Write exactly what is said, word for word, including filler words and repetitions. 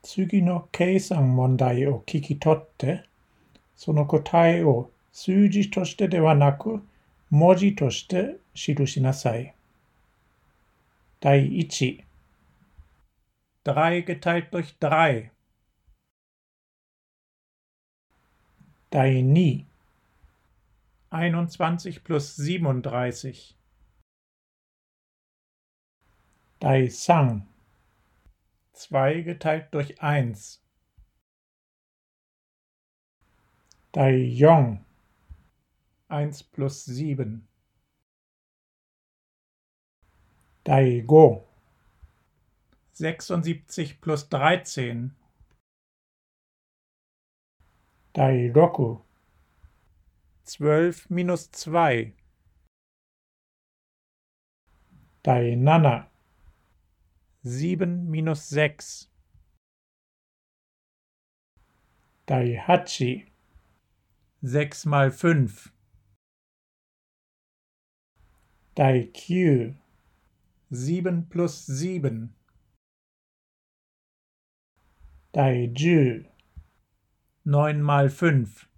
次の計算問題を聞き取って、その答えを数字としてではなく、文字として記しなさい。だいいち drei geteilt durch drei. だいに einundzwanzig plus siebenunddreißig. だいさん zwei geteilt durch eins. だいよん eins plus sieben. だいご sechsundsiebzig plus dreizehn. だいろく zwölf minus zwei. だいなな sieben minus sechs. だいはち sechs mal fünf. だいきゅう sieben plus sieben. だいじゅう neun mal fünf.